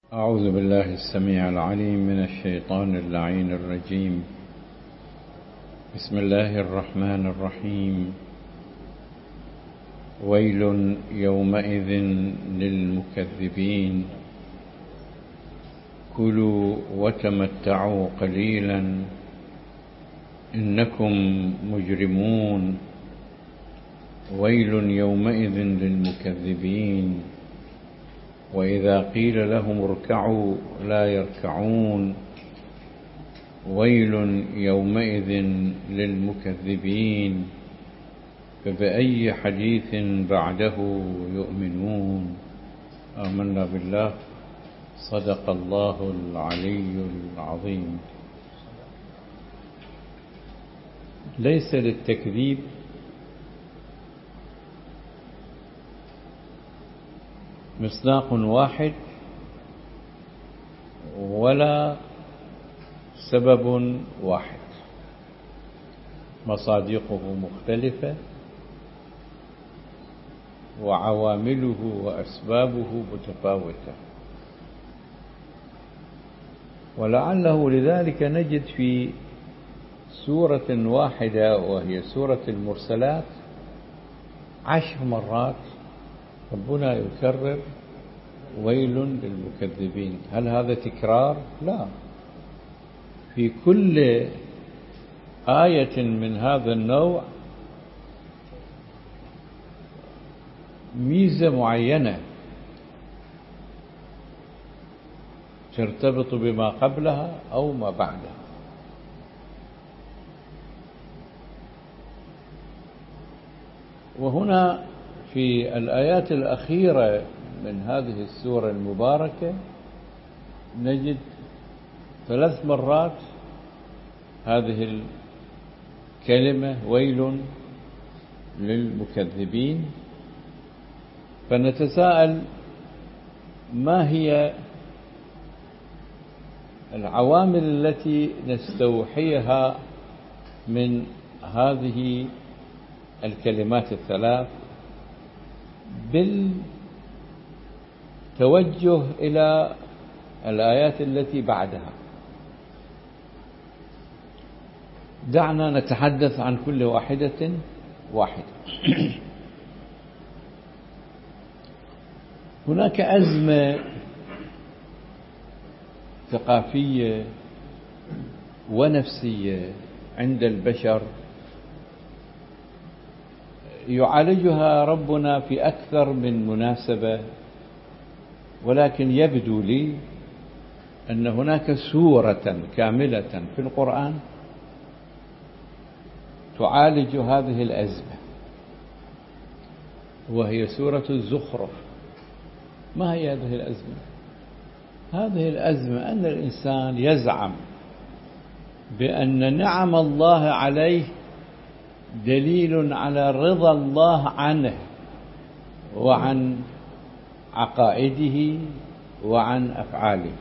أعوذ بالله السميع العليم من الشيطان اللعين الرجيم. بسم الله الرحمن الرحيم. ويل يومئذ للمكذبين كلوا وتمتعوا قليلا إنكم مجرمون. ويل يومئذ للمكذبين وإذا قيل لهم اركعوا لا يركعون. ويل يومئذ للمكذبين فبأي حديث بعده يؤمنون. آمنا بالله. صدق الله العلي العظيم. ليس للتكذيب مصداق واحد ولا سبب واحد، مصادقه مختلفة وعوامله وأسبابه متفاوتة، ولعله لذلك نجد في سورة واحدة وهي سورة المرسلات 10 مرات ربنا يكرر ويل للمكذبين. هل هذا تكرار؟ لا، في كل آية من هذا النوع ميزة معينة ترتبط بما قبلها أو ما بعدها. وهنا في الآيات الأخيرة من هذه السورة المباركة نجد 3 مرات هذه الكلمة ويل للمكذبين، فنتساءل ما هي العوامل التي نستوحيها من هذه الكلمات ال3 بالتوجه إلى الآيات التي بعدها. دعنا نتحدث عن كل واحدة. هناك أزمة ثقافية ونفسية عند البشر يعالجها ربنا في أكثر من مناسبة، ولكن يبدو لي أن هناك سورة كاملة في القرآن تعالج هذه الأزمة، وهي سورة الزخرف. ما هي هذه الأزمة؟ هذه الأزمة أن الإنسان يزعم بأن نعم الله عليه دليل على رضا الله عنه وعن عقائده وعن أفعاله.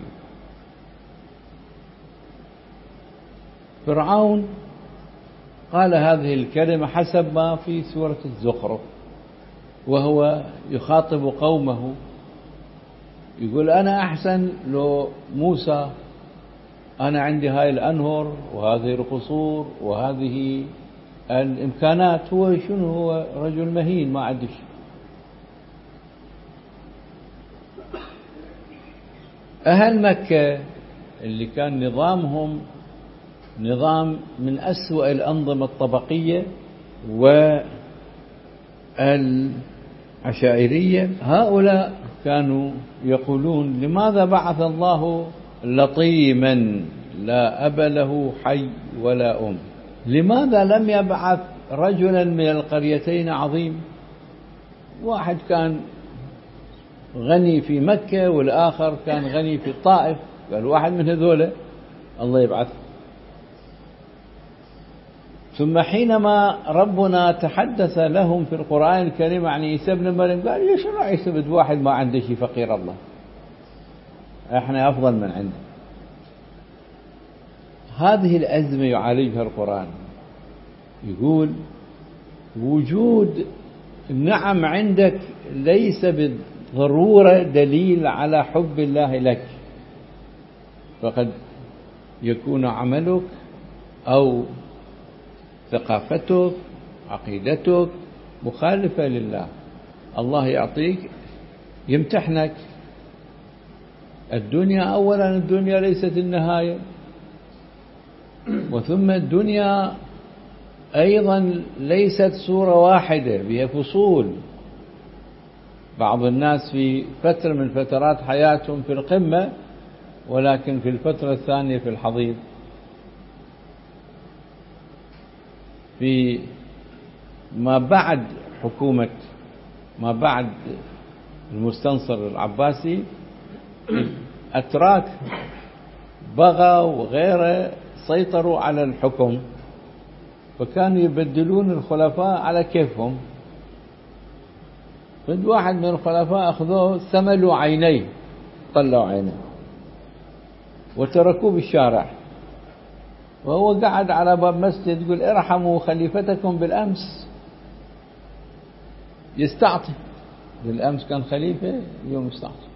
فرعون قال هذه الكلمة حسب ما في سورة الزخرف، وهو يخاطب قومه يقول أنا أحسن لو موسى، أنا عندي هاي الأنهر وهذه القصور وهذه الإمكانات. هو شنو؟ هو رجل مهين ما عنده شيء. أهل مكة اللي كان نظامهم نظام من أسوأ الأنظمة الطبقية والعشائرية، هؤلاء كانوا يقولون لماذا بعث الله لطيما لا أب له حي ولا أم؟ لماذا لم يبعث رجلا من القريتين عظيم؟ واحد كان غني في مكة والآخر كان غني في الطائف، قال واحد من هذول الله يبعث. ثم حينما ربنا تحدث لهم في القرآن الكريم عن عيسى ابن مريم قال ليش شنو عيسى بد واحد ما عنده شيء فقير الله، احنا أفضل من عنده. هذه الأزمة يعالجها القرآن، يقول وجود النعم عندك ليس بالضرورة دليل على حب الله لك. فقد يكون عملك أو ثقافتك عقيدتك مخالفة لله. الله يعطيك يمتحنك. الدنيا أولا الدنيا ليست النهاية، وثم الدنيا أيضا ليست صورة واحدة، بها فصول. بعض الناس في فترة من فترات حياتهم في القمة، ولكن في الفترة الثانية في الحضيض. في ما بعد حكومة، ما بعد المستنصر العباسي، الأتراك بغوا وغيره سيطروا على الحكم، فكانوا يبدلون الخلفاء على كيفهم. فد واحد من الخلفاء أخذوه سملوا عينيه، طلعوا عينيه وتركوه بالشارع، وهو قاعد على باب مسجد يقول ارحموا خليفتكم بالأمس. يستعطي، بالأمس كان خليفة، اليوم يستعطي.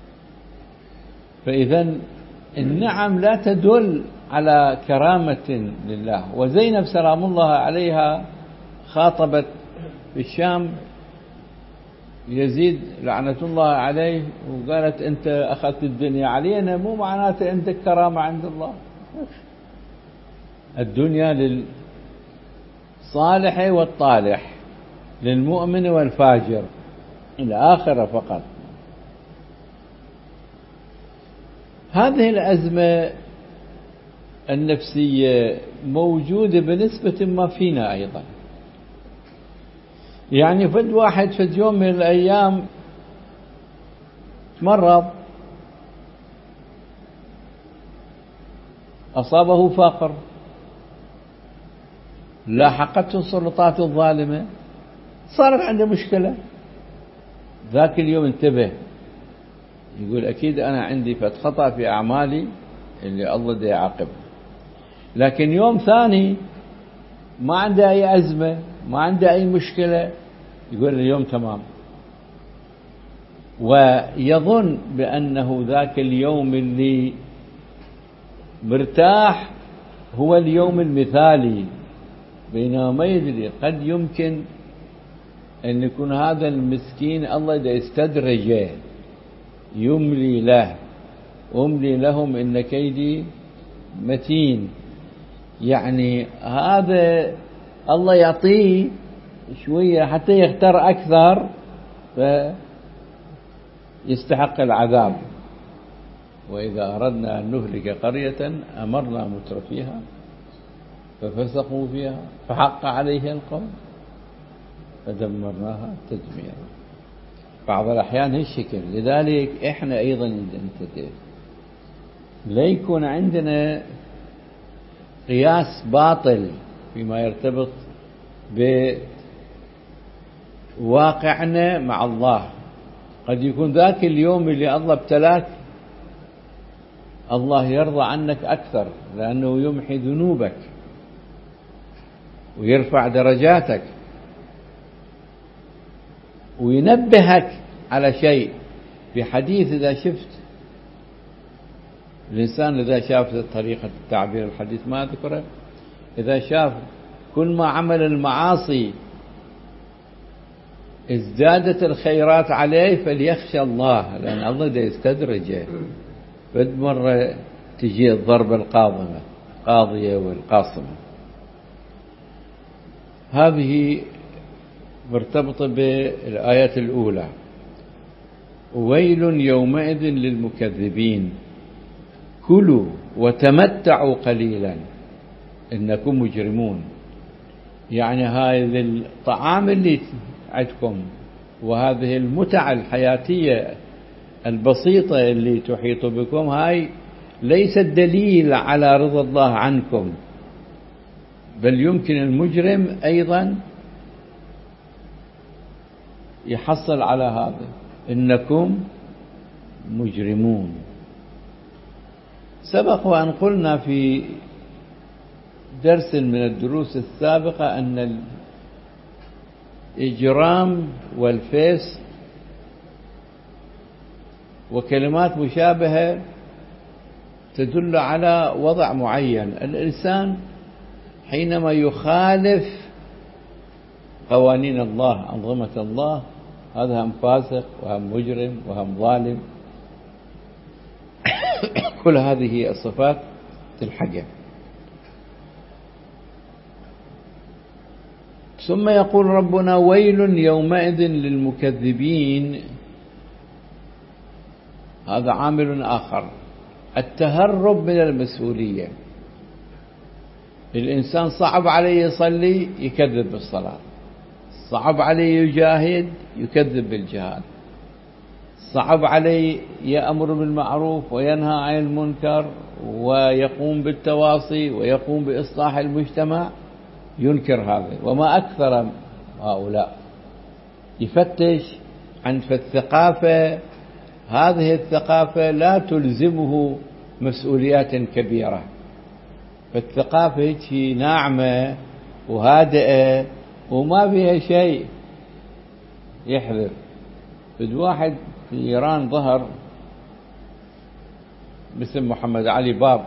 فإذا النعم لا تدل على كرامة لله. وزينب سلام الله عليها خاطبت في الشام يزيد لعنة الله عليه وقالت أنت أخذت الدنيا علينا، مو معناته عندك كرامة عند الله. الدنيا للصالح والطالح، للمؤمن والفاجر، الآخرة فقط. هذه الأزمة النفسية موجودة بنسبة ما فينا أيضا. يعني فد واحد فد يوم من الأيام مرض، أصابه فقر، لاحقته السلطات الظالمة، صارت عنده مشكلة. ذاك اليوم انتبه، يقول أكيد أنا عندي خطأ في أعمالي اللي الله دا يعاقبه. لكن يوم ثاني ما عنده أي أزمة، ما عنده أي مشكلة، يقول اليوم تمام، ويظن بأنه ذاك اليوم اللي مرتاح هو اليوم المثالي، بينما ما يدري قد يمكن أن يكون هذا المسكين الله دا يستدرجه، يملي له، أملي لهم إن كيدي متين. يعني هذا الله يعطيه شوية حتى يختار أكثر فيستحق العذاب. وإذا أردنا أن نهلك قرية أمرنا مترفيها ففسقوا فيها فحق عليها القول فدمرناها تدميرا. بعض الأحيان هالشكل. لذلك إحنا أيضا ننتبه، لا يكون عندنا قياس باطل فيما يرتبط بواقعنا مع الله. قد يكون ذاك اليوم اللي الله ابتلاك الله يرضى عنك أكثر، لأنه يمحي ذنوبك ويرفع درجاتك وينبهك على شيء. في حديث إذا شفت الإنسان، إذا شاف طريقة التعبير الحديث ما أذكره، إذا شاف كل ما عمل المعاصي ازدادت الخيرات عليه فليخشى الله، لأن الله دا يستدرجه. بد مرة تجي الضربة القاضية والقاصمة. هذه مرتبطة بالآية الأولى: ويل يومئذ للمكذبين كلوا وتمتعوا قليلا إنكم مجرمون. يعني هذا الطعام اللي عندكم وهذه المتع الحياتية البسيطة اللي تحيط بكم هاي ليست دليل على رضا الله عنكم، بل يمكن المجرم أيضا يحصل على هذا، إنكم مجرمون. سبق وأن قلنا في درس من الدروس السابقة أن الإجرام والفيس وكلمات مشابهة تدل على وضع معين. الإنسان حينما يخالف قوانين الله، أنظمة الله، هذا هم فاسق وهم مجرم وهم ظالم. كل هذه الصفات تلحقه. ثم يقول ربنا: ويل يومئذ للمكذبين. هذا عامل آخر، التهرب من المسؤولية. الإنسان صعب عليه يصلي، يكذب بالصلاة. صعب عليه يجاهد، يكذب بالجهاد. صعب عليه يأمر بالمعروف وينهى عن المنكر ويقوم بالتواصي ويقوم بإصلاح المجتمع، ينكر هذا. وما أكثر هؤلاء. يفتش عن الثقافة. هذه الثقافة لا تلزمه مسؤوليات كبيرة، فالثقافة هي ناعمة وهادئة وما فيها شيء يحذر. بد واحد في إيران ظهر مثل محمد علي باب،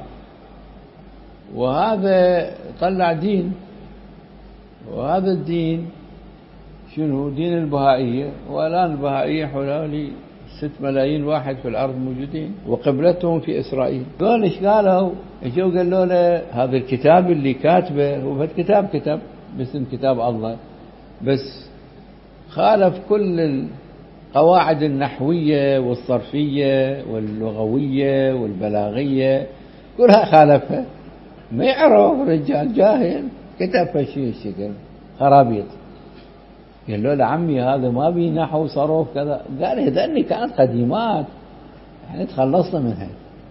وهذا طلع دين، وهذا الدين شنو؟ دين البهائية. والآن البهائية حوالي 6 ملايين واحد في الأرض موجودين، وقبلتهم في إسرائيل. قال إيش قالوا؟ اجوا قالوا له هذا الكتاب اللي كاتبه هو كتاب باسم كتاب الله، بس خالف كل القواعد النحوية والصرفية واللغوية والبلاغية، كلها خالفها. ما يعرف، رجال جاهل كتب فشي الشكل خرابيط. قال له: لعمي هذا ما بي نحو صرف كذا. قال: هذني كانت قديمات، احنا تخلصنا منها.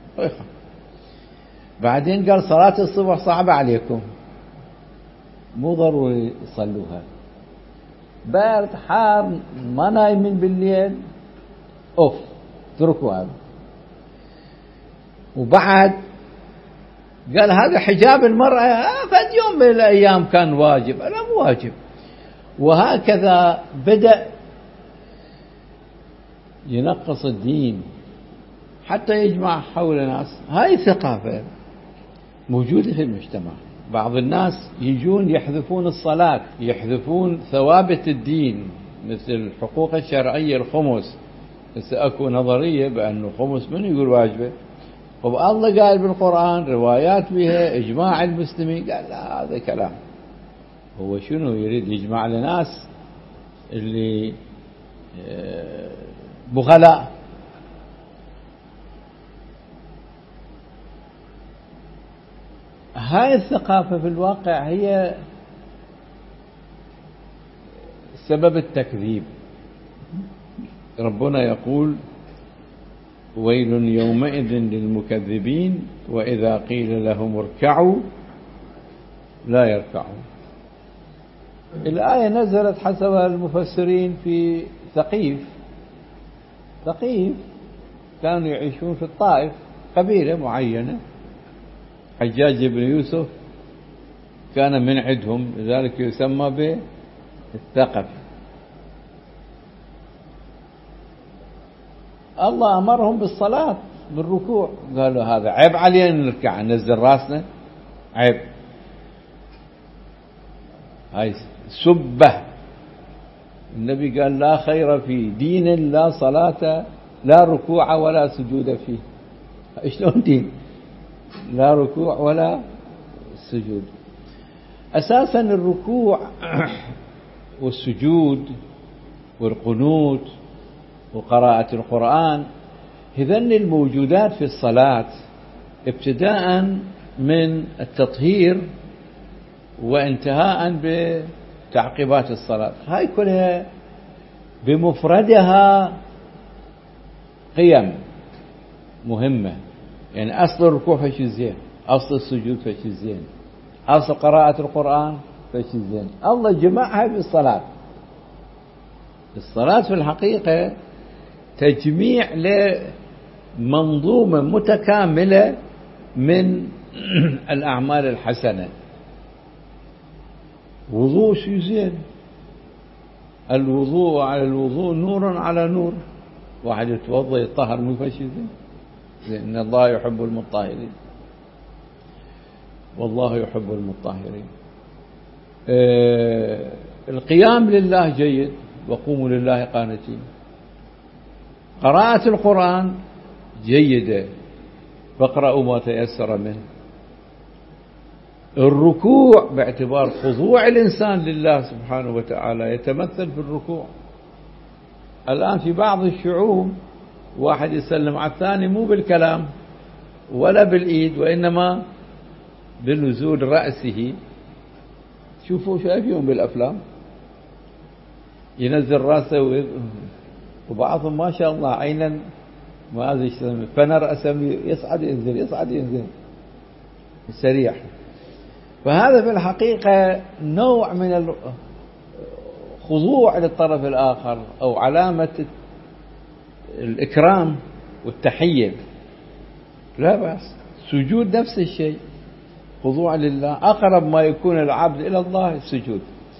بعدين قال: صلاة الصبح صعبة عليكم، مو ضروري يصلوها، بارد حار ما نايمين بالليل، اتركوا هذا. وبعد قال: هذا حجاب المرأة فد يوم من الأيام كان واجب، لا مو واجب. وهكذا بدأ ينقص الدين حتى يجمع حول ناس. هاي الثقافة موجودة في المجتمع. بعض الناس يجون يحذفون الصلاة، يحذفون ثوابت الدين، مثل الحقوق الشرعية، الخمس. بس أكو نظرية بأنه خمس من يقول واجبه، والله قال بالقرآن، روايات بها، إجماع المسلمين. قال: لا، هذا كلام. هو شنو يريد؟ يجمع لناس اللي بخلاء. هاي الثقافة في الواقع هي سبب التكذيب. ربنا يقول: ويل يومئذ للمكذبين وإذا قيل لهم اركعوا لا يركعون. الآية نزلت حسب المفسرين في ثقيف كانوا يعيشون في الطائف، قبيلة معينة. حجاج بن يوسف كان من عندهم، لذلك يسمى بالثقف. الله أمرهم بالصلاة، بالركوع. قالوا: هذا عيب علينا نركع، ننزل راسنا، عيب. هاي سبة. النبي قال: لا خير في دين لا صلاة لا ركوع ولا سجود فيه. شلون دين لا ركوع ولا سجود؟ أساسا الركوع والسجود والقنوت وقراءة القرآن هذن الموجودات في الصلاة، ابتداء من التطهير وانتهاء بتعقيبات الصلاة. هاي كلها بمفردها قيم مهمة. يعني أصل الركوع فشي زين، أصل السجود فشي زين، أصل قراءة القرآن فشي زين. الله جمعها بالصلاة. الصلاة في الحقيقة تجميع لمنظومة متكاملة من الأعمال الحسنة. وضوء شيء زين، الوضوء على الوضوء نور على نور. واحد يتوضأ يطهر من فشي زين. إن الله يحب المطهرين، والله يحب المطهرين. القيام لله جيد، وقوموا لله قانتين. قراءة القرآن جيدة، فاقرأوا ما تيسر منه. الركوع باعتبار خضوع الإنسان لله سبحانه وتعالى يتمثل في الركوع. الآن في بعض الشعوب واحد يسلم على الثاني مو بالكلام ولا بالإيد، وإنما بنزول رأسه. شوفوا شايفيهم بالأفلام، ينزل رأسه، وبعضهم ما شاء الله عينا ما أدري فنر أسمي، يصعد ينزل يصعد ينزل سريع. فهذا في الحقيقة نوع من الخضوع للطرف الآخر، أو علامة الإكرام والتحية، لا بأس. سجود نفس الشيء، خضوع لله، أقرب ما يكون العبد إلى الله السجود.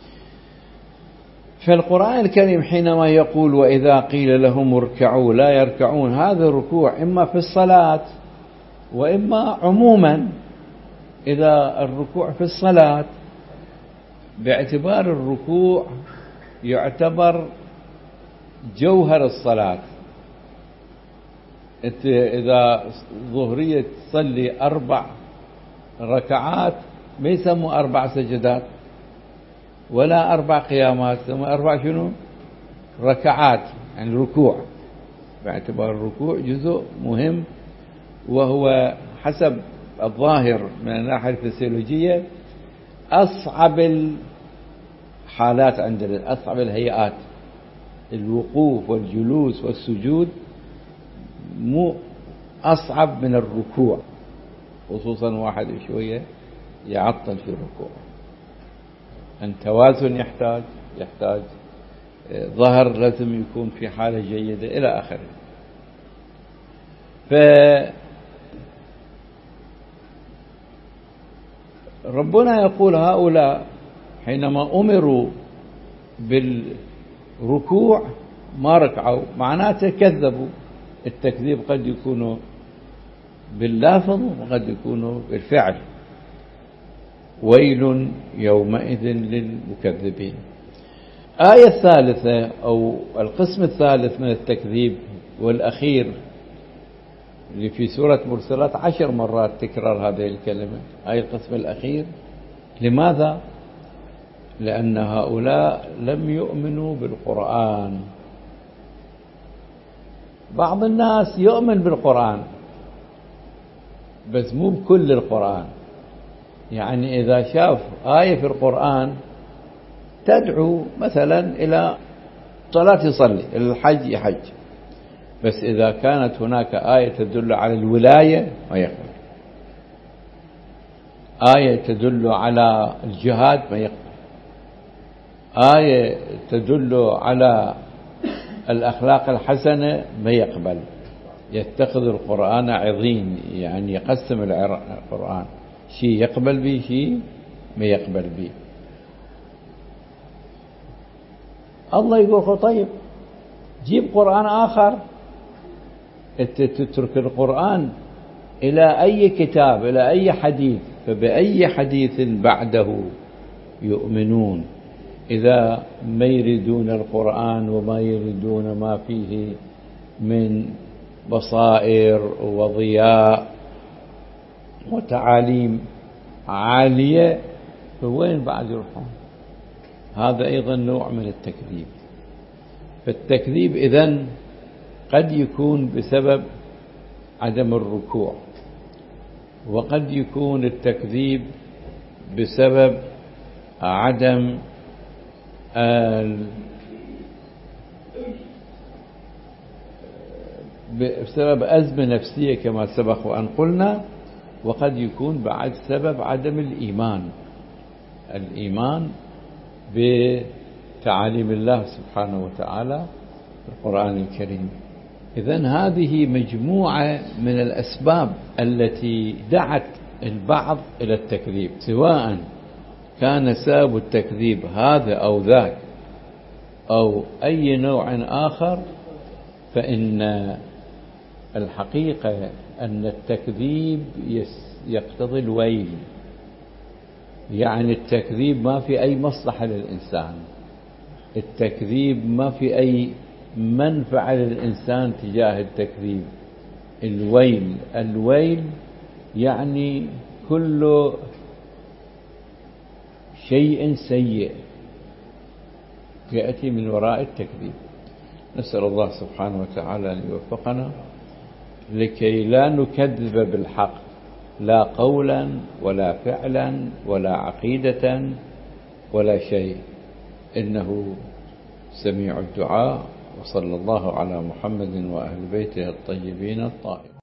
فالقرآن الكريم حينما يقول وإذا قيل لهم اركعوا لا يركعون، هذا الركوع إما في الصلاة وإما عموما. إذا الركوع في الصلاة باعتبار الركوع يعتبر جوهر الصلاة. إذا ظهرية تصلي 4 ركعات ما يسموا 4 سجدات ولا 4 قيامات، يسموا 4 شنو؟ ركعات، يعني ركوع، باعتبار الركوع جزء مهم، وهو حسب الظاهر من الناحية الفسيولوجية أصعب الحالات عندنا، أصعب الهيئات. الوقوف والجلوس والسجود مو أصعب من الركوع، خصوصا واحد شوية يعطل في الركوع. التوازن يحتاج ظهر لازم يكون في حالة جيدة إلى آخره. فربنا يقول هؤلاء حينما أمروا بالركوع ما ركعوا، معناته كذبوا. التكذيب قد يكون باللفظ وقد يكون بالفعل. ويل يومئذ للمكذبين. آية الثالثة أو القسم الثالث من التكذيب والأخير اللي في سورة مرسلات 10 مرات تكرار هذه الكلمة، أي القسم الأخير. لماذا؟ لأن هؤلاء لم يؤمنوا بالقرآن. بعض الناس يؤمن بالقرآن بس مو بكل القرآن. يعني إذا شاف آية في القرآن تدعو مثلا إلى صلاة يصلي، إلى الحج يحج، بس إذا كانت هناك آية تدل على الولاية ما يقبل، آية تدل على الجهاد ما يقبل، آية تدل على الأخلاق الحسنة ما يقبل. يتخذ القرآن عظيم، يعني يقسم القرآن، شيء يقبل به شيء ما يقبل به. الله يقول طيب جيب قرآن آخر. تترك القرآن إلى أي كتاب، إلى أي حديث، فبأي حديث بعده يؤمنون إذا ما يريدون القرآن وما يريدون ما فيه من بصائر وضياء وتعاليم عالية، فوين بعد يروحون؟ هذا أيضا نوع من التكذيب. فالتكذيب إذن قد يكون بسبب عدم الركوع، وقد يكون التكذيب بسبب عدم بسبب أزمة نفسية كما سبق وأن قلنا، وقد يكون بعد سبب عدم الإيمان بتعاليم الله سبحانه وتعالى في القرآن الكريم. إذن هذه مجموعة من الأسباب التي دعت البعض إلى التكذيب، سواء كان سبب التكذيب هذا أو ذاك أو أي نوع آخر، فإن الحقيقة أن التكذيب يقتضي الويل، يعني التكذيب ما في أي مصلحة للإنسان، التكذيب ما في أي منفعة للإنسان تجاه التكذيب. الويل يعني كل شيء سيء يأتي من وراء التكذيب. نسأل الله سبحانه وتعالى أن يوفقنا لكي لا نكذب بالحق، لا قولا ولا فعلا ولا عقيدة ولا شيء، إنه سميع الدعاء. وصلى الله على محمد وأهل بيته الطيبين الطاهرين.